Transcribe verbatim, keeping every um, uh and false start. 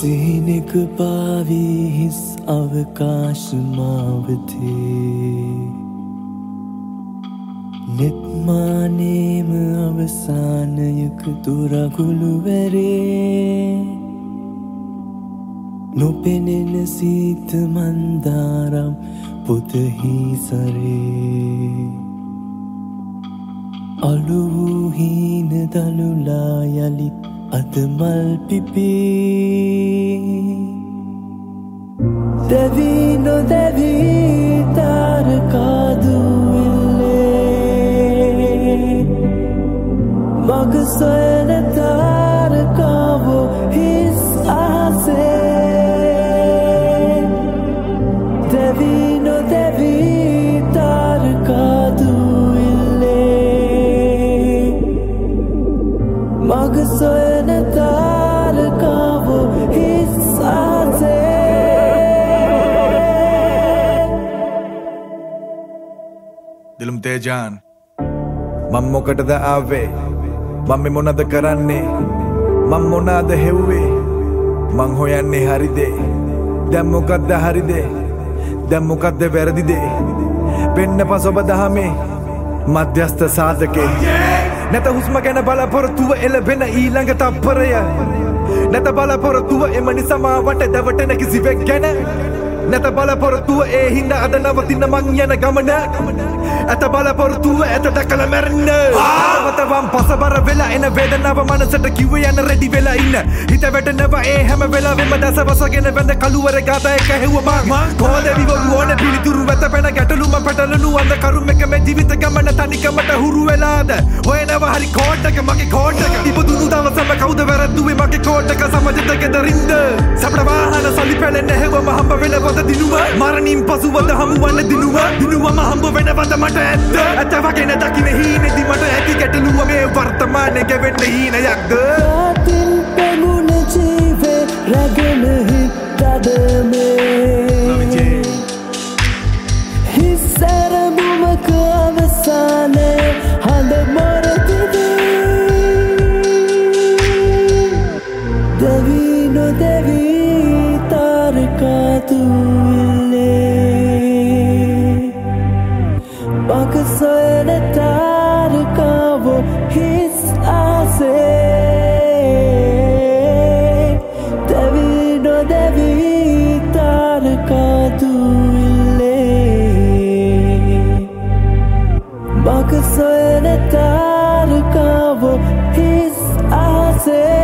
scenic पावी हिस अवकाश मावथे नित्मानेम अवसानयक दुरागुलुवरे නොපෙනෙන සීත මන්දාරම් පුතහි සරේ අලු වූ හීන දළුලා යලිත් අද මල් පිපී දෙවි නොදෙවි තාරකාදුවිල්ලේ මග සොයන තාරකාවෝ හිස් ආසේ Devi no Devi tarkaduille Magsoyana tarkavo hissaze Dilum Tejan මම මොකටද ආවේ මම මොනද කරන්නේ මම මොනද හෙව්වේ මං හොයන්නේ හරිද දැන් මොකද්ද හරිද දැන් මොකද්ද වැරදිද වෙන්න පස ඔබ දහමේ මධ්‍යස්ථ සාධකේ නැත හුස්ම ගැන බලාපොරොත්තුව එළවෙන ඊළඟ තප්පරය නැත බලාපොරොත්තුව එම නිසම වට දවටන කිසිවෙක් ගැන නැත බලාපොරොත්තුව ඒ හින්දා අද නවතින මං යන ගමන ඇත බලාපොරොත්තුව ඇත දැකලා මැරෙන්න ආවතවම් පසබර වෙලා එන වේදනාව මනසට කිව්ව යන රෙඩි වෙලා ඉන්න හිත වැටෙනවා ඒ හැම වෙලාවෙම දසවසගෙන වැඳ කළුවර ගාත එක හෙව්ව මං කොහොද විවරු ඕනේ පිළිතුරු වැත පැන ගැටලුම පැටලනු අඳ කරුම් එක මේ ජීවිත ගමන තනිකමට හුරු වෙලාද හොයනවා හරි කෝඩ් එක මගේ කෝඩ් එක ඉපදුණු දවසම කවුද වැරද්දුවේ මගේ කෝඩ් එක සමජතක දරින්ද සබ්ර වාහන සල්ලි පැලෙන්න හෙවම හම්බ වෙලවද දිනුව මරණින් පසුවද හමුවන්න දිනුව දිනුවම හම්බ වෙනවද මට ඇත්ත ඇත වගෙන දකින හීනෙදි මට ඇති ගැටලුව මේ වර්තමානයේ ගෙවෙන්න හීනයක්ද කාතිල් පැමුණ ජීවේ රැගෙන හිටදමේ හිස්සර බුමක අවසානයේ හඬ මොරදිදී දෙවි නොදෙවි තාරකාදුවිල්ලේ මගසොයන තාරකාවෝ හිස් ආසේ දෙවි නොදෙවි තාරකාදුවිල්ලේ මගසොයන තාරකාවෝ හිස් ආසේ